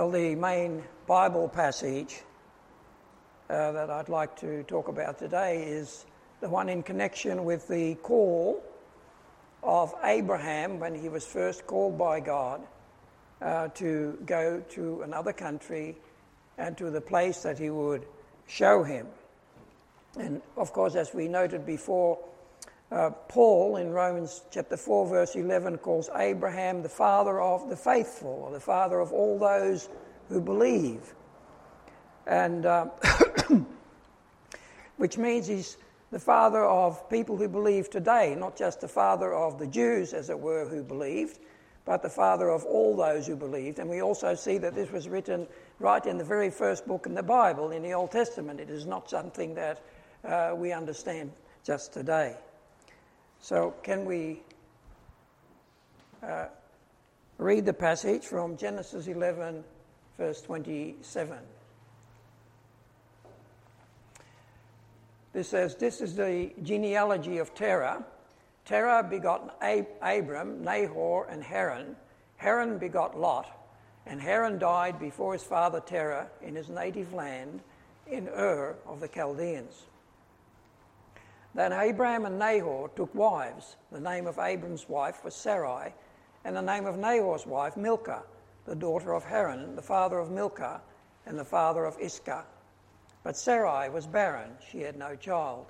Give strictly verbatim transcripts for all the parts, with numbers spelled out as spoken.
Well, the main Bible passage uh, that I'd like to talk about today is the one in connection with the call of Abraham when he was first called by God uh, to go to another country and to the place that he would show him. And of course, as we noted before, uh, Paul in Romans chapter four verse eleven calls Abraham the father of the faithful, or the father of all those who believe. And uh, which means he's the father of people who believe today, not just the father of the Jews, as it were, who believed, but the father of all those who believed. And we also see that this was written right in the very first book in the Bible, in the Old Testament. It is not something that uh, we understand just today. So can we uh, read the passage from Genesis eleven, verse twenty-seven. This says, "This is the genealogy of Terah. Terah begot Ab- Abram, Nahor, and Haran. Haran begot Lot, and Haran died before his father Terah in his native land in Ur of the Chaldeans. Then Abraham and Nahor took wives. The name of Abram's wife was Sarai, and the name of Nahor's wife Milcah, the daughter of Haran, the father of Milcah, and the father of Iscah. But Sarai was barren, she had no child.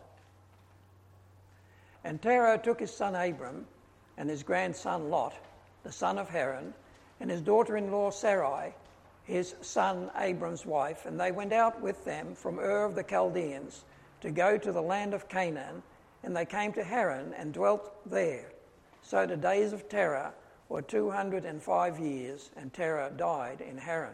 And Terah took his son Abram and his grandson Lot, the son of Haran, and his daughter-in-law Sarai, his son Abram's wife, and they went out with them from Ur of the Chaldeans to go to the land of Canaan, and they came to Haran and dwelt there. So the days of Terah were two hundred and five years, and Terah died in Haran.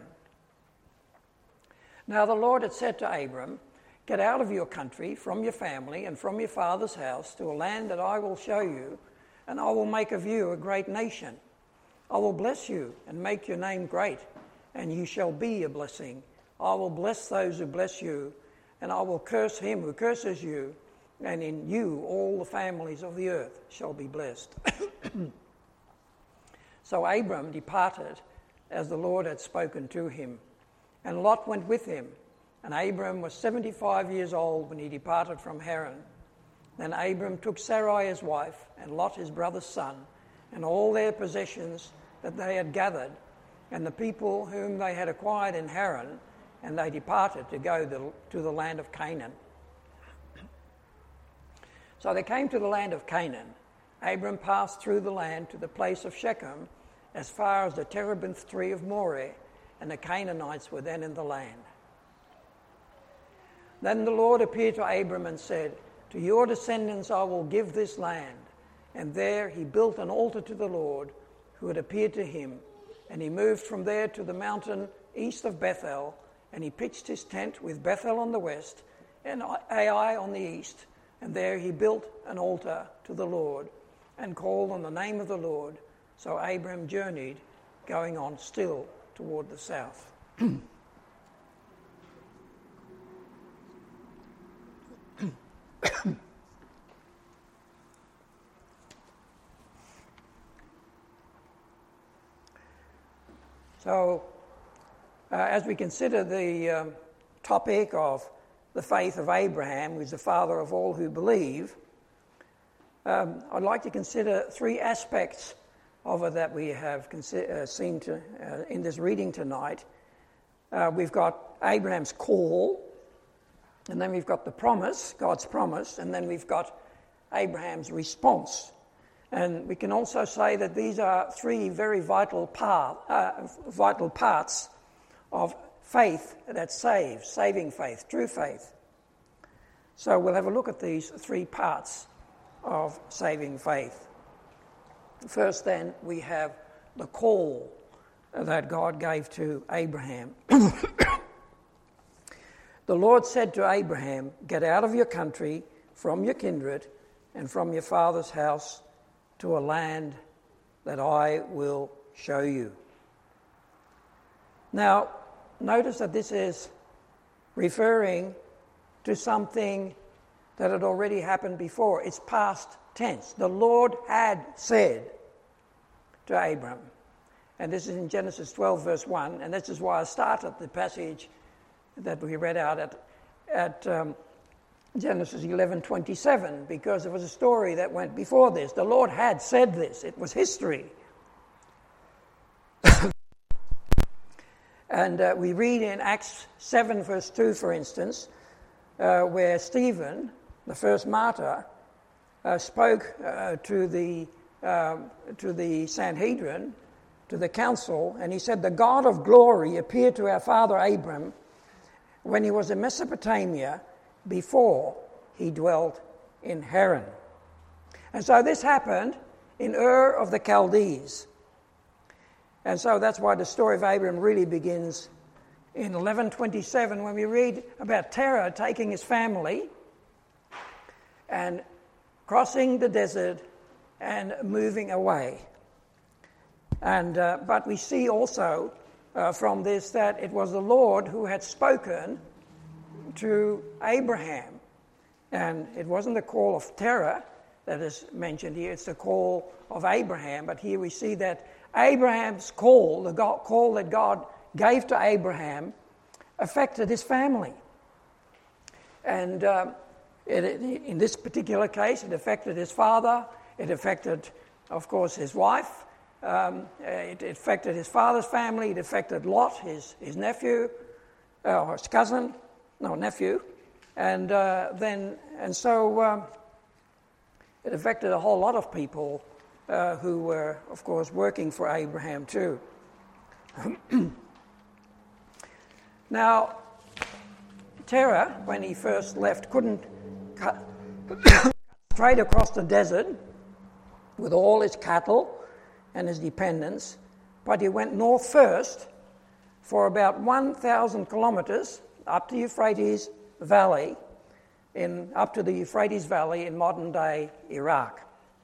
Now the Lord had said to Abram, 'Get out of your country, from your family, and from your father's house, to a land that I will show you, and I will make of you a great nation. I will bless you and make your name great, and you shall be a blessing. I will bless those who bless you, and I will curse him who curses you, and in you all the families of the earth shall be blessed.' So Abram departed as the Lord had spoken to him, and Lot went with him. And Abram was seventy-five years old when he departed from Haran. Then Abram took Sarai his wife, and Lot his brother's son, and all their possessions that they had gathered, and the people whom they had acquired in Haran, and they departed to go to the land of Canaan. So they came to the land of Canaan. Abram passed through the land to the place of Shechem, as far as the terebinth tree of Moreh, and the Canaanites were then in the land. Then the Lord appeared to Abram and said, 'To your descendants I will give this land.' And there he built an altar to the Lord, who had appeared to him. And he moved from there to the mountain east of Bethel, and he pitched his tent with Bethel on the west and Ai on the east. And there he built an altar to the Lord and called on the name of the Lord. So Abram journeyed, going on still toward the south." So, uh, as we consider the um, topic of the faith of Abraham, who is the father of all who believe, um, I'd like to consider three aspects of it that we have consi- uh, seen to, uh, in this reading tonight. Uh, we've got Abraham's call, and then we've got the promise, God's promise, and then we've got Abraham's response. And we can also say that these are three very vital part, uh, vital parts of faith that saves, saving faith, true faith. So we'll have a look at these three parts of saving faith. First, then, we have the call that God gave to Abraham. The Lord said to Abraham, "Get out of your country, from your kindred, and from your father's house, to a land that I will show you." Now, notice that this is referring to something that had already happened before. It's past tense. The Lord had said to Abram. and this is in Genesis twelve, verse one, and this is why I started the passage that we read out at, at um, Genesis eleven twenty-seven, because it was a story that went before this. The Lord had said this. It was history. And uh, we read in Acts seven, verse two, for instance, uh, where Stephen, the first martyr, uh, spoke uh, to the uh, to the Sanhedrin, to the council, and he said, "The God of glory appeared to our father Abram when he was in Mesopotamia, before he dwelt in Haran." And so this happened in Ur of the Chaldees. And so that's why the story of Abram really begins in eleven twenty-seven, when we read about Terah taking his family and crossing the desert and moving away. And uh, but we see also uh, from this that it was the Lord who had spoken to Abraham. And it wasn't the call of Terah that is mentioned here, it's the call of Abraham. But here we see that Abraham's call, the God, call that God gave to Abraham, affected his family. And um, it, it, in this particular case, it affected his father, it affected, of course, his wife, um, it, it affected his father's family, it affected Lot, his, his nephew, uh, or his cousin, no, nephew, and uh, then, and so um, it affected a whole lot of people uh, who were, of course, working for Abraham too. Now, Terah, when he first left, couldn't cut straight across the desert with all his cattle and his dependents, but he went north first for about one thousand kilometers up the Euphrates Valley, in up to the Euphrates Valley in modern-day Iraq.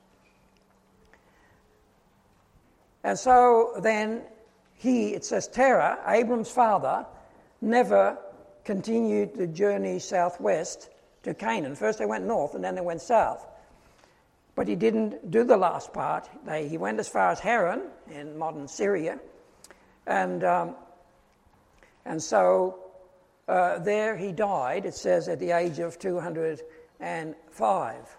And so then he, it says Terah, Abram's father, never continued the journey southwest to Canaan. First they went north and then they went south. But he didn't do the last part. They, he went as far as Haran in modern Syria. And, um, and so uh, there he died, it says, at the age of two hundred five.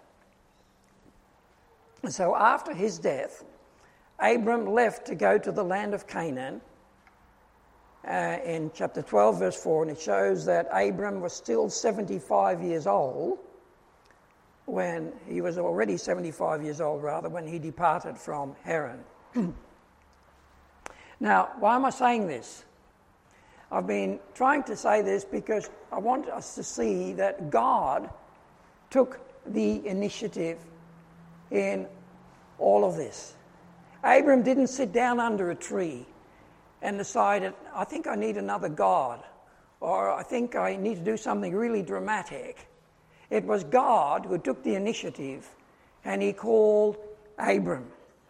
And so after his death, Abram left to go to the land of Canaan uh, in chapter twelve, verse four, and it shows that Abram was still seventy-five years old when he was already seventy-five years old, rather, when he departed from Haran. Now, why am I saying this? I've been trying to say this because I want us to see that God took the initiative in all of this. Abram didn't sit down under a tree and decided, I think I need another God, or I think I need to do something really dramatic. It was God who took the initiative, and he called Abram.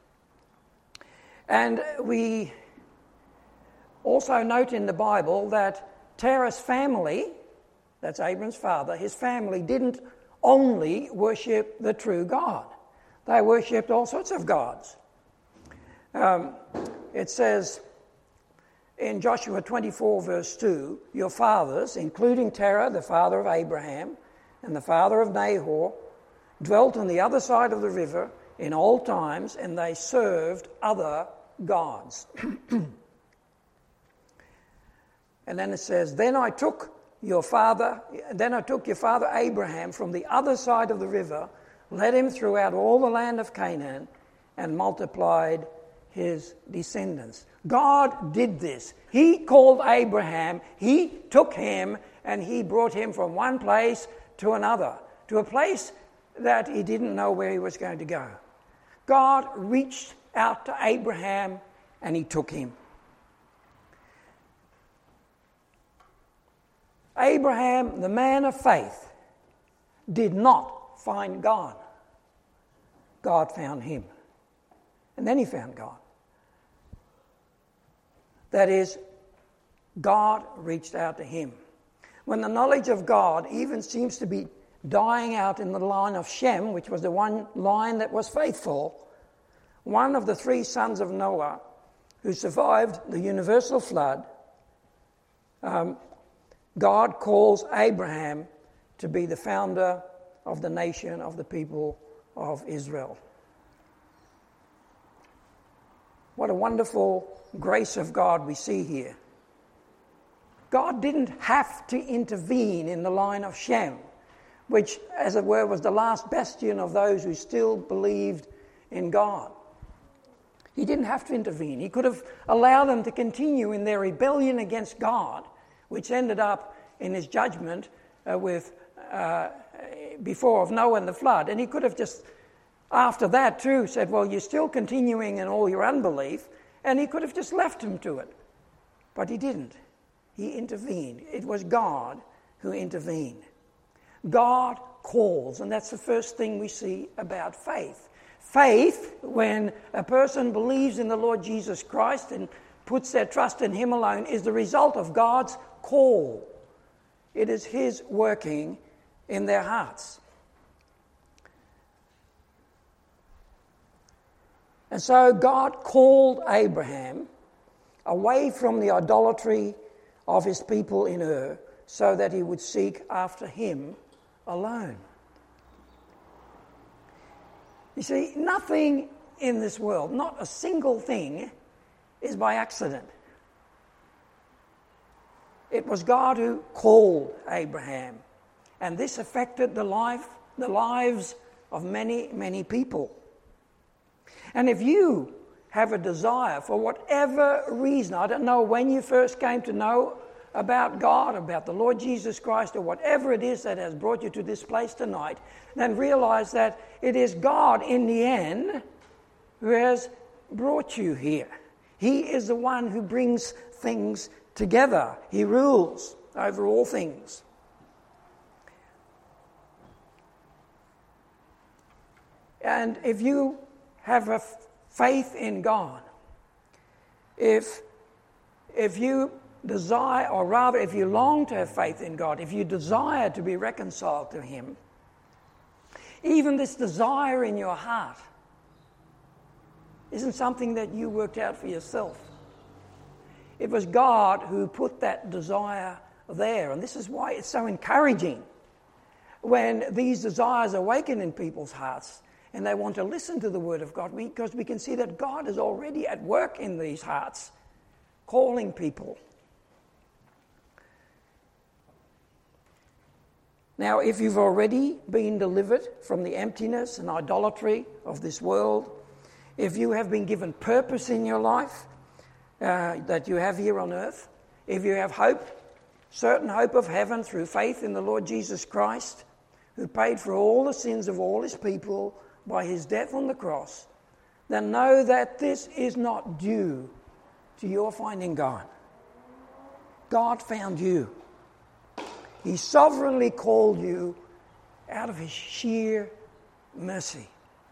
And we also note in the Bible that Terah's family, that's Abram's father, his family didn't only worship the true God. They worshipped all sorts of gods. Um, it says in Joshua twenty-four, verse two, your fathers, including Terah, the father of Abraham, and the father of Nahor, dwelt on the other side of the river in old times, and they served other gods. And then it says, then I took your father, then I took your father Abraham from the other side of the river, led him throughout all the land of Canaan, and multiplied his descendants. God did this. He called Abraham, he took him, and he brought him from one place to another, to a place that he didn't know where he was going to go. God reached out to Abraham and he took him. Abraham, the man of faith, did not find God. God found him. And then he found God. That is, God reached out to him. When the knowledge of God even seems to be dying out in the line of Shem, which was the one line that was faithful, one of the three sons of Noah, who survived the universal flood, um, God calls Abraham to be the founder of the nation of the people of Israel. What a wonderful grace of God we see here. God didn't have to intervene in the line of Shem, which, as it were, was the last bastion of those who still believed in God. He didn't have to intervene. He could have allowed them to continue in their rebellion against God, which ended up in his judgment uh, with uh, before of Noah and the flood. And he could have just, after that too, said, well, you're still continuing in all your unbelief, and he could have just left them to it. But he didn't. He intervened. It was God who intervened. God calls, and that's the first thing we see about faith. Faith, when a person believes in the Lord Jesus Christ and puts their trust in him alone, is the result of God's call. It is his working in their hearts. And so God called Abraham away from the idolatry of his people in Ur, so that he would seek after him alone. You see, nothing in this world, not a single thing, is by accident. It was God who called Abraham, and this affected the life, the lives of many, many people. And if you have a desire for whatever reason, I don't know when you first came to know about God, about the Lord Jesus Christ, or whatever it is that has brought you to this place tonight, then realize that it is God in the end who has brought you here. He is the one who brings things together. He rules over all things. And if you have a faith in God, if if you desire, or rather if you long to have faith in God, if you desire to be reconciled to him, even this desire in your heart isn't something that you worked out for yourself. It was God who put that desire there, and this is why it's so encouraging when these desires awaken in people's hearts and they want to listen to the Word of God, because we can see that God is already at work in these hearts, calling people. Now, if you've already been delivered from the emptiness and idolatry of this world, if you have been given purpose in your life uh, that you have here on earth, if you have hope, certain hope of heaven through faith in the Lord Jesus Christ, who paid for all the sins of all his people by his death on the cross, then know that this is not due to your finding God. God found you. He sovereignly called you out of his sheer mercy.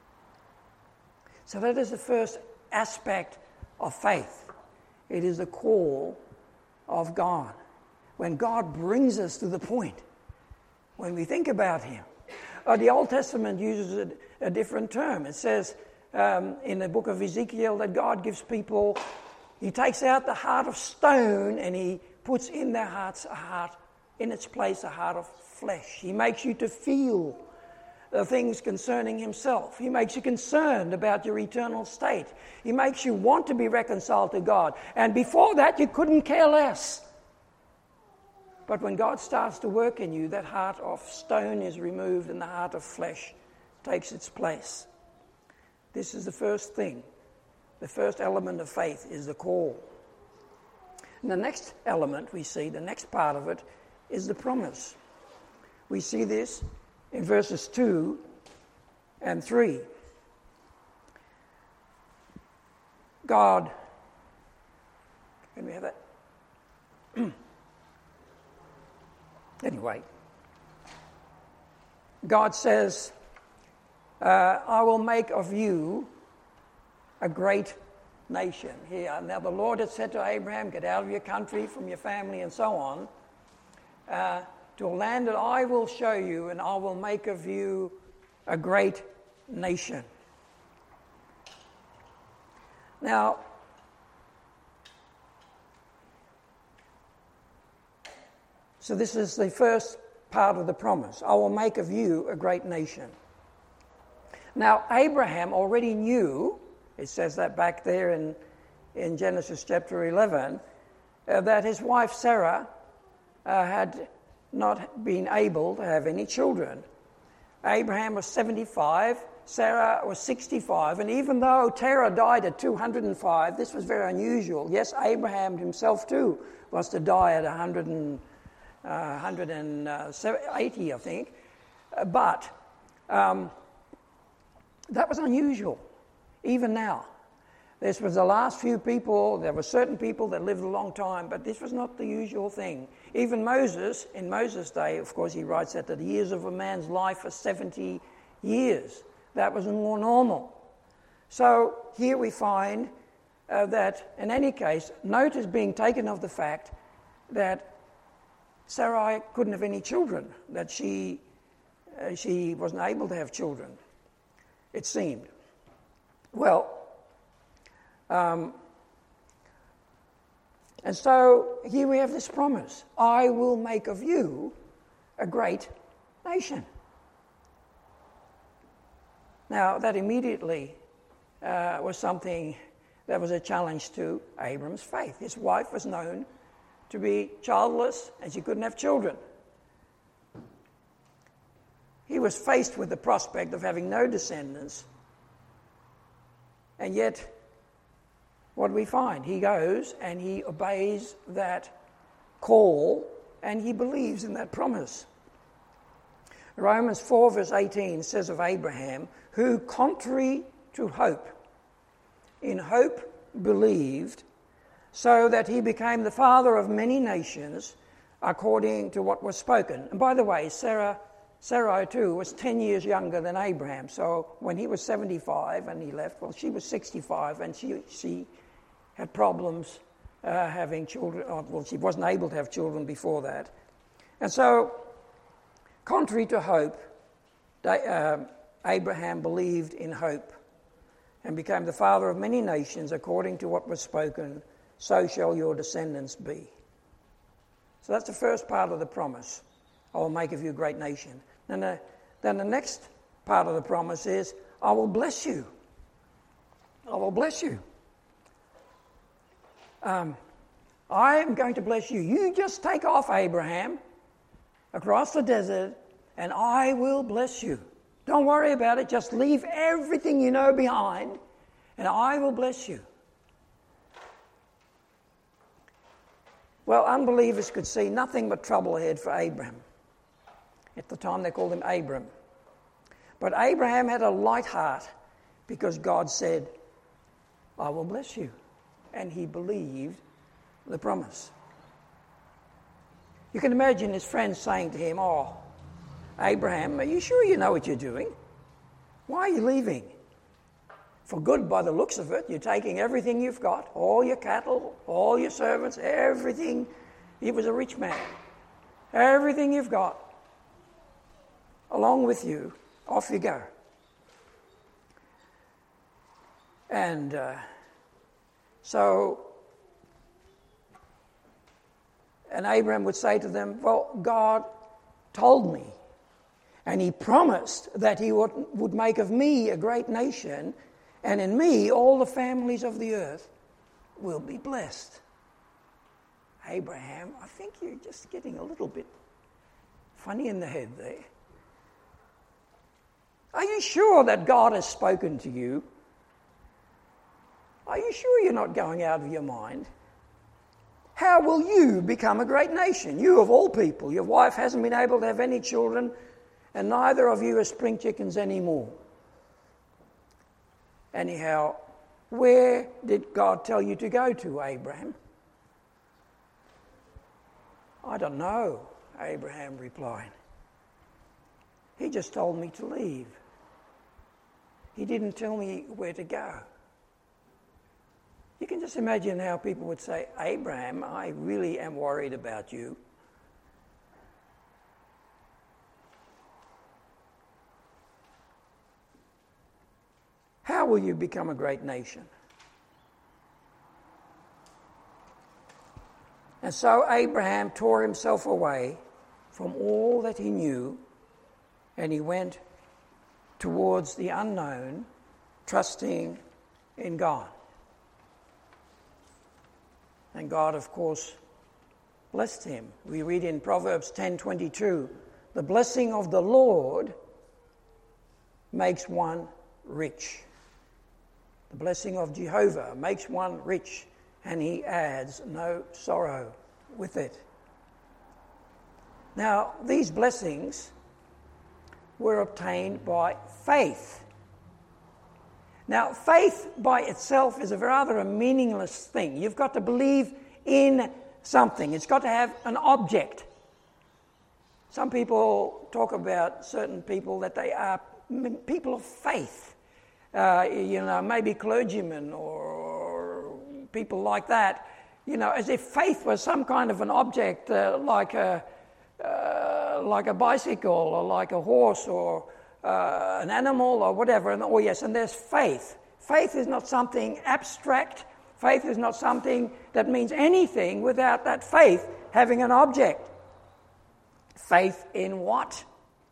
So that is the first aspect of faith. It is the call of God. When God brings us to the point, when we think about him. Uh, the Old Testament uses a, a different term. It says um, in the book of Ezekiel that God gives people, he takes out the heart of stone and he puts in their hearts a heart, in its place, a heart of flesh. He makes you to feel the things concerning himself. He makes you concerned about your eternal state. He makes you want to be reconciled to God. And before that, you couldn't care less. But when God starts to work in you, that heart of stone is removed and the heart of flesh takes its place. This is the first thing. The first element of faith is the call. And the next element we see, the next part of it, is the promise. We see this in verses two and three. God, can we have that? Anyway, God says, uh, I will make of you a great nation. Here, now the Lord had said to Abraham, get out of your country, from your family and so on, uh, to a land that I will show you, and I will make of you a great nation. Now, So this is the first part of the promise. I will make of you a great nation. Now, Abraham already knew, it says that back there in, in Genesis chapter eleven, uh, that his wife Sarah uh, had not been able to have any children. Abraham was seventy-five, Sarah was sixty-five, and even though Terah died at two hundred five, this was very unusual. Yes, Abraham himself too was to die at one hundred and, uh, one hundred eighty, I think, uh, but um, that was unusual, even now. This was the last few people, there were certain people that lived a long time, but this was not the usual thing. Even Moses, in Moses' day, of course, he writes that the years of a man's life are seventy years. That was more normal. So here we find uh, that, in any case, note is being taken of the fact that Sarai couldn't have any children, that she, uh, she wasn't able to have children, it seemed. Well, Um, and so here we have this promise. I will make of you a great nation. Now, that immediately uh, was something that was a challenge to Abram's faith. His wife was known to be childless and she couldn't have children. He was faced with the prospect of having no descendants, and yet what do we find? He goes and he obeys that call and he believes in that promise. Romans four verse eighteen says of Abraham, who contrary to hope, in hope believed, so that he became the father of many nations according to what was spoken. And by the way, Sarah, Sarai too was ten years younger than Abraham. So when he was seventy-five and he left, well, she was sixty-five and she she had problems uh, having children. Well, she wasn't able to have children before that. And so, contrary to hope, they, uh, Abraham believed in hope and became the father of many nations according to what was spoken, so shall your descendants be. So that's the first part of the promise. I will make of you a great nation. And the, then the next part of the promise is, I will bless you. I will bless you. Um, I am going to bless you. You just take off, Abraham, across the desert, and I will bless you. Don't worry about it. Just leave everything you know behind, and I will bless you. Well, unbelievers could see nothing but trouble ahead for Abraham. At the time, they called him Abram. But Abraham had a light heart because God said, I will bless you. And he believed the promise. You can imagine his friends saying to him, oh, Abraham, are you sure you know what you're doing? Why are you leaving? For good by the looks of it, you're taking everything you've got, all your cattle, all your servants, everything. He was a rich man. Everything you've got, along with you, off you go. And uh, so, and Abraham would say to them, well, God told me, and he promised that he would, would make of me a great nation, and in me all the families of the earth will be blessed. Abraham, I think you're just getting a little bit funny in the head there. Are you sure that God has spoken to you? Are you sure you're not going out of your mind? How will you become a great nation? You of all people. Your wife hasn't been able to have any children, and neither of you are spring chickens anymore. Anyhow, where did God tell you to go to, Abraham? I don't know, Abraham replied. He just told me to leave. He didn't tell me where to go. You can just imagine how people would say, Abraham, I really am worried about you. How will you become a great nation? And so Abraham tore himself away from all that he knew, and he went towards the unknown, trusting in God. And God, of course, blessed him. We read in Proverbs ten twenty-two, the blessing of the Lord makes one rich. The blessing of Jehovah makes one rich, and he adds no sorrow with it. Now, these blessings were obtained by faith. Now, faith by itself is a rather a meaningless thing. You've got to believe in something. It's got to have an object. Some people talk about certain people that they are people of faith. Uh, you know, maybe clergymen or people like that. You know, as if faith was some kind of an object, uh, like a uh, like a bicycle or like a horse or uh, an animal or whatever. And oh yes, and there's faith. Faith is not something abstract. Faith is not something that means anything without that faith having an object. Faith in what?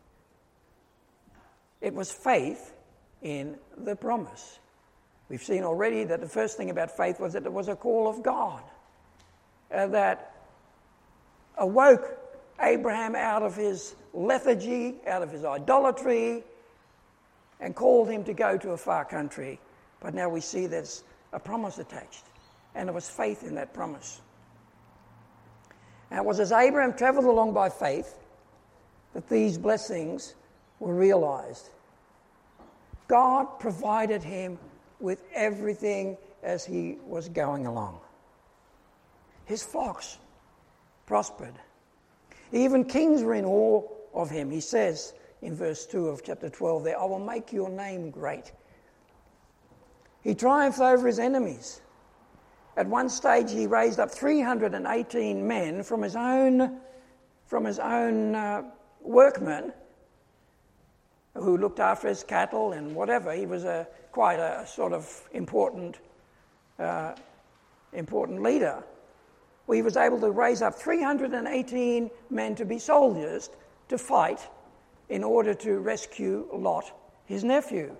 It was faith in the promise. We've seen already that the first thing about faith was that it was a call of God uh, that awoke Abraham out of his lethargy, out of his idolatry, and called him to go to a far country. But now we see there's a promise attached, and it was faith in that promise. And it was as Abraham travelled along by faith that these blessings were realized. God provided him with everything as he was going along. His flocks prospered. Even kings were in awe of him. He says in verse two of chapter twelve there, I will make your name great. He triumphed over his enemies. At one stage he raised up three hundred eighteen men from his own, from his own uh, workmen who looked after his cattle and whatever. He was a quite a sort of important, uh, important leader. Well, he was able to raise up three hundred eighteen men to be soldiers to fight in order to rescue Lot, his nephew.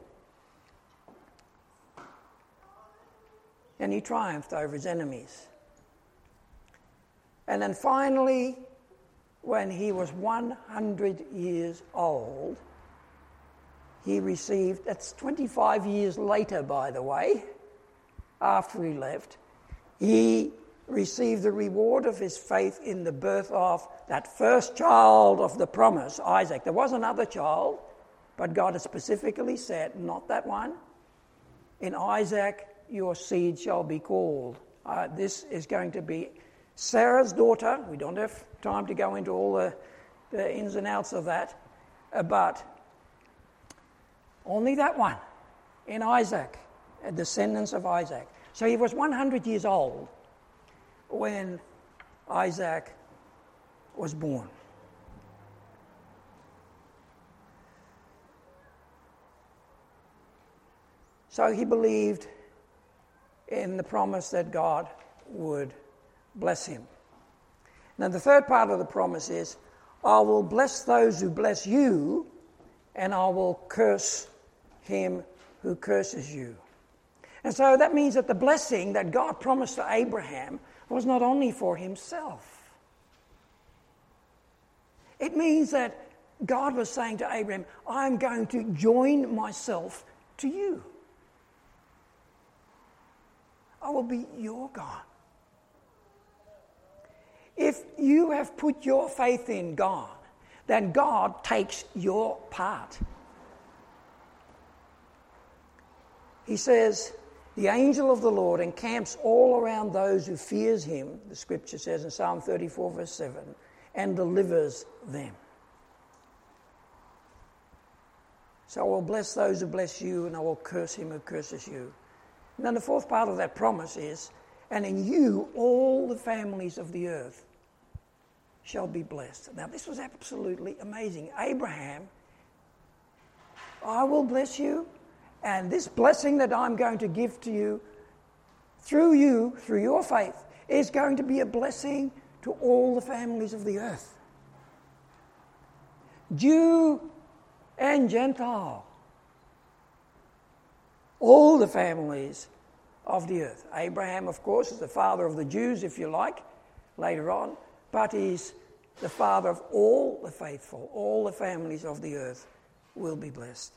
And he triumphed over his enemies. And then finally, when he was one hundred years old, he received, that's twenty-five years later, by the way, after he left, he received the reward of his faith in the birth of that first child of the promise, Isaac. There was another child, but God has specifically said, not that one. In Isaac, your seed shall be called. Uh, this is going to be Sarah's daughter. We don't have time to go into all the, the ins and outs of that, uh, but only that one, in Isaac, a descendants of Isaac. So he was one hundred years old when Isaac was born. So he believed in the promise that God would bless him. Now the third part of the promise is, I will bless those who bless you, and I will curse him who curses you. And so that means that the blessing that God promised to Abraham was not only for himself. It means that God was saying to Abraham, I'm going to join myself to you. I will be your God. If you have put your faith in God, then God takes your part. He says, the angel of the Lord encamps all around those who fears him, the scripture says in Psalm thirty-four verse seven, and delivers them. So I will bless those who bless you, and I will curse him who curses you. And then the fourth part of that promise is, and in you all the families of the earth shall be blessed. Now this was absolutely amazing. Abraham, I will bless you, and this blessing that I'm going to give to you, through you, through your faith, is going to be a blessing to all the families of the earth. Jew and Gentile. All the families of the earth. Abraham, of course, is the father of the Jews, if you like, later on, but he's the father of all the faithful. All the families of the earth will be blessed.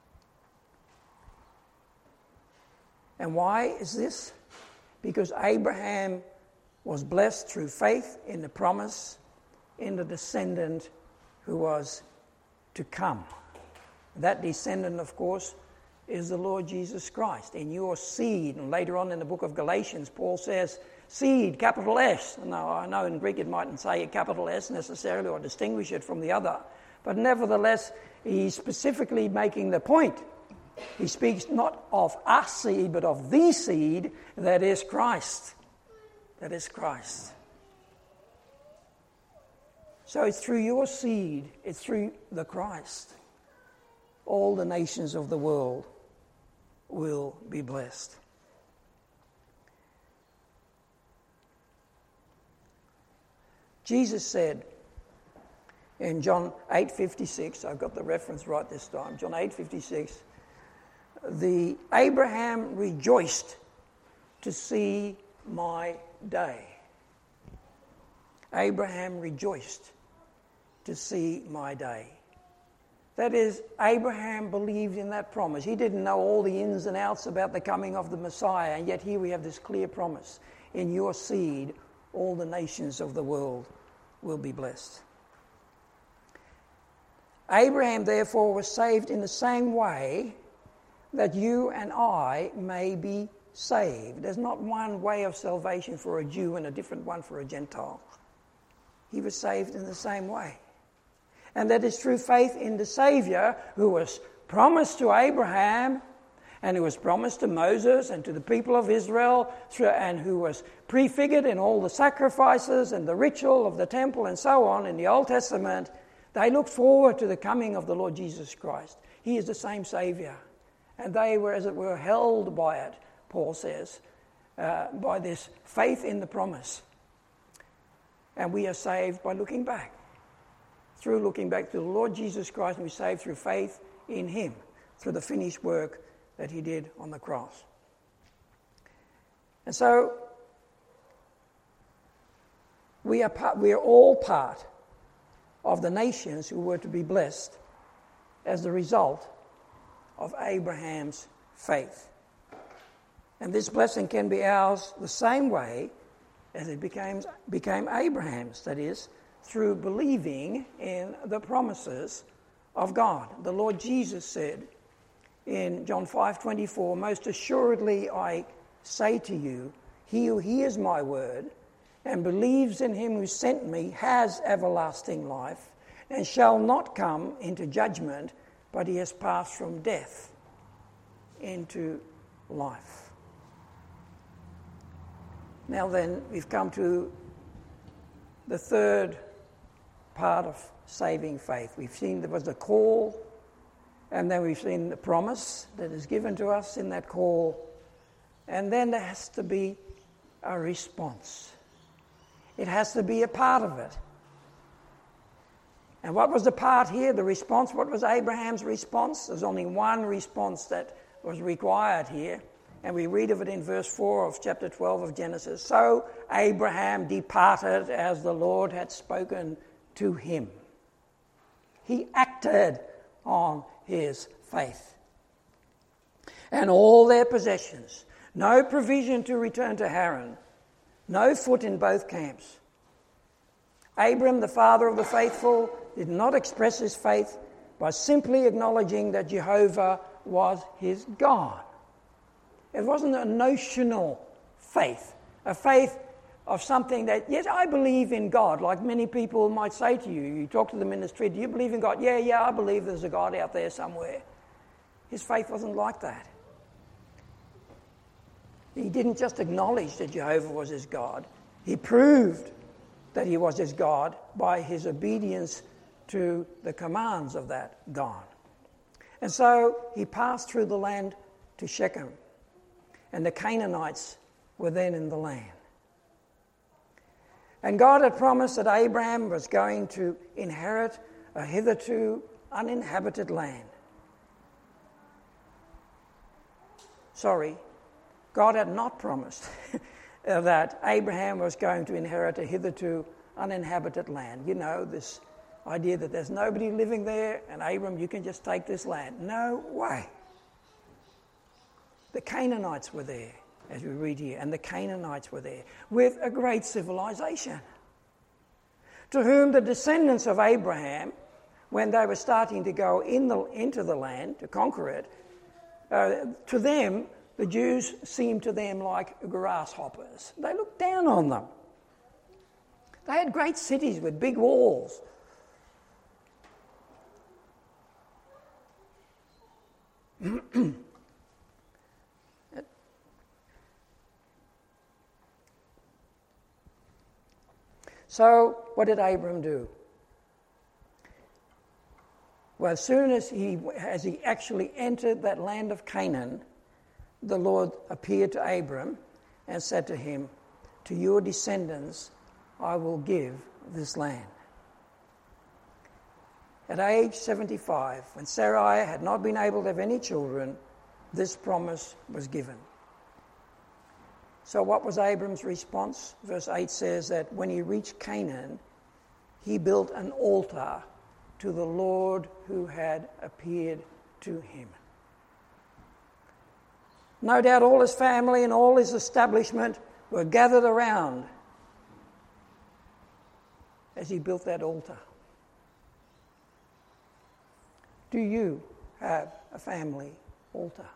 And why is this? Because Abraham was blessed through faith in the promise in the descendant who was to come. That descendant, of course, is the Lord Jesus Christ. In your seed, and later on in the book of Galatians, Paul says, seed, capital S. Now, I know in Greek it mightn't say a capital S necessarily or distinguish it from the other, but nevertheless, he's specifically making the point. He speaks not of a seed, but of the seed that is Christ. That is Christ. So it's through your seed, it's through the Christ. All the nations of the world will be blessed. Jesus said in John eight fifty-six, I've got the reference right this time, John eight fifty-six, the Abraham rejoiced to see my day. Abraham rejoiced to see my day. That is, Abraham believed in that promise. He didn't know all the ins and outs about the coming of the Messiah, and yet here we have this clear promise. In your seed, all the nations of the world will be blessed. Abraham, therefore, was saved in the same way that you and I may be saved. There's not one way of salvation for a Jew and a different one for a Gentile. He was saved in the same way. And that is through faith in the Saviour who was promised to Abraham and who was promised to Moses and to the people of Israel and who was prefigured in all the sacrifices and the ritual of the temple and so on in the Old Testament. They looked forward to the coming of the Lord Jesus Christ. He is the same Saviour. And they were, as it were, held by it, Paul says, uh, by this faith in the promise. And we are saved by looking back. Through looking back to the Lord Jesus Christ, and we're saved through faith in Him, through the finished work that He did on the cross. And so, we are, part, we are all part of the nations who were to be blessed as the result of Abraham's faith. And this blessing can be ours the same way as it became, became Abraham's, that is, through believing in the promises of God. The Lord Jesus said in John five twenty-four, most assuredly I say to you, he who hears my word and believes in him who sent me has everlasting life and shall not come into judgment, but he has passed from death into life. Now then, we've come to the third part of saving faith. We've seen there was the call, and then we've seen the promise that is given to us in that call, and then there has to be a response. It has to be a part of it. And what was the part here, the response? What was Abraham's response? There's only one response that was required here, and we read of it in verse four of chapter twelve of Genesis. So Abraham departed as the Lord had spoken to him. He acted on his faith. And all their possessions, no provision to return to Haran, no foot in both camps. Abram, the father of the faithful, did not express his faith by simply acknowledging that Jehovah was his God. It wasn't a notional faith, a faith of something that, yes, I believe in God, like many people might say to you. You talk to them in the street, do you believe in God? Yeah, yeah, I believe there's a God out there somewhere. His faith wasn't like that. He didn't just acknowledge that Jehovah was his God. He proved that he was his God by his obedience to the commands of that God. And so he passed through the land to Shechem, and the Canaanites were then in the land. And God had promised that Abraham was going to inherit a hitherto uninhabited land. Sorry, God had not promised that Abraham was going to inherit a hitherto uninhabited land. You know, this idea that there's nobody living there, and Abram, you can just take this land. No way. The Canaanites were there, as we read here, and the Canaanites were there with a great civilization, to whom the descendants of Abraham, when they were starting to go in the, into the land to conquer it, uh, to them, the Jews seemed to them like grasshoppers. They looked down on them. They had great cities with big walls. So, what did Abram do? Well, as soon as he, as he actually entered that land of Canaan, the Lord appeared to Abram and said to him, "To your descendants I will give this land." At age seventy-five, when Sarai had not been able to have any children, this promise was given. So what was Abram's response? Verse eight says that when he reached Canaan, he built an altar to the Lord who had appeared to him. No doubt all his family and all his establishment were gathered around as he built that altar. Do you have a family altar?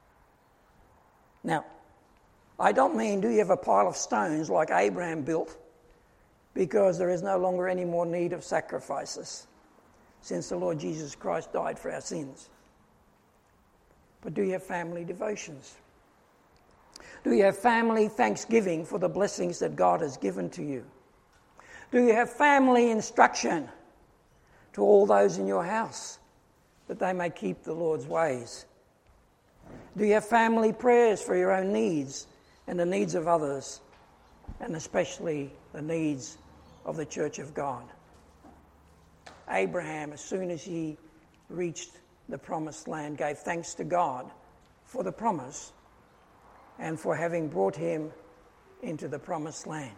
Now, I don't mean do you have a pile of stones like Abraham built, because there is no longer any more need of sacrifices since the Lord Jesus Christ died for our sins. But do you have family devotions? Do you have family thanksgiving for the blessings that God has given to you? Do you have family instruction to all those in your house that they may keep the Lord's ways? Do you have family prayers for your own needs and the needs of others, and especially the needs of the Church of God? Abraham, as soon as he reached the promised land, gave thanks to God for the promise and for having brought him into the promised land.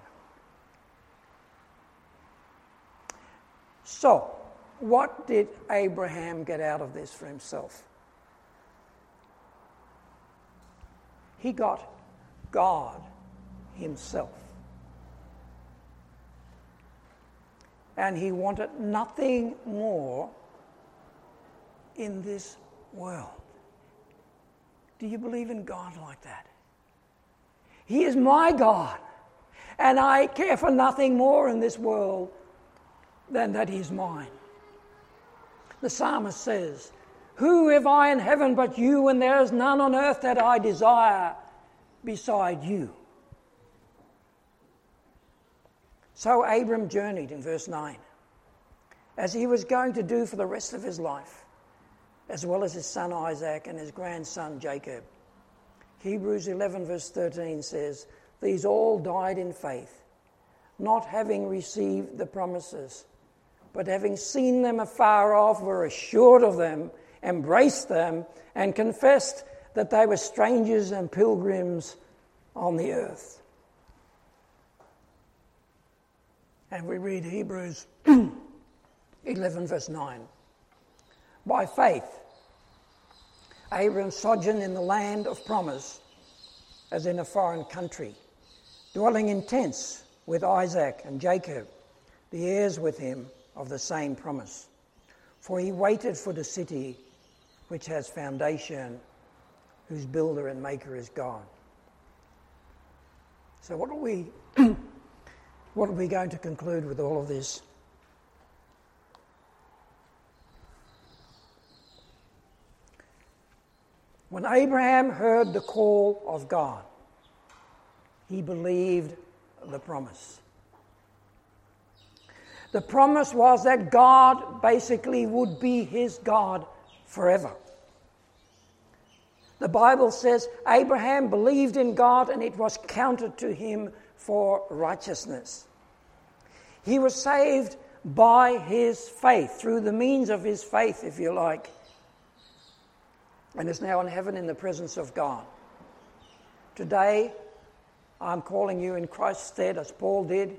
So, what did Abraham get out of this for himself? He got God himself. And he wanted nothing more in this world. Do you believe in God like that? He is my God, and I care for nothing more in this world than that He's mine. The psalmist says, "Who have I in heaven but you, and there is none on earth that I desire beside you." So Abram journeyed in verse nine, as he was going to do for the rest of his life, as well as his son Isaac and his grandson Jacob. Hebrews eleven verse thirteen says, "These all died in faith, not having received the promises, but having seen them afar off, were assured of them, embraced them, and confessed that they were strangers and pilgrims on the earth." And we read Hebrews eleven verse nine. "By faith, Abram sojourned in the land of promise, as in a foreign country, dwelling in tents with Isaac and Jacob, the heirs with him of the same promise. For he waited for the city which has foundation, whose builder and maker is God." So what are we what are we going to conclude with all of this? When Abraham heard the call of God, he believed the promise. The promise was that God basically would be his God forever. The Bible says Abraham believed in God and it was counted to him for righteousness. He was saved by his faith, through the means of his faith, if you like, and is now in heaven in the presence of God. Today, I'm calling you in Christ's stead, as Paul did,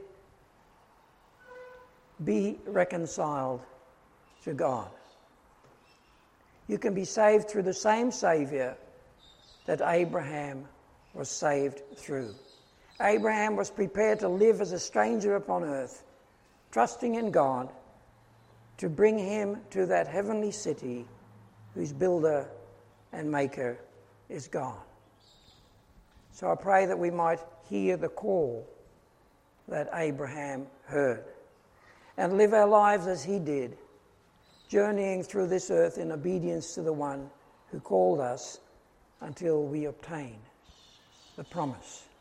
be reconciled to God. You can be saved through the same Saviour that Abraham was saved through. Abraham was prepared to live as a stranger upon earth, trusting in God to bring him to that heavenly city whose builder and maker is God. So I pray that we might hear the call that Abraham heard and live our lives as he did, journeying through this earth in obedience to the one who called us until we obtain the promise.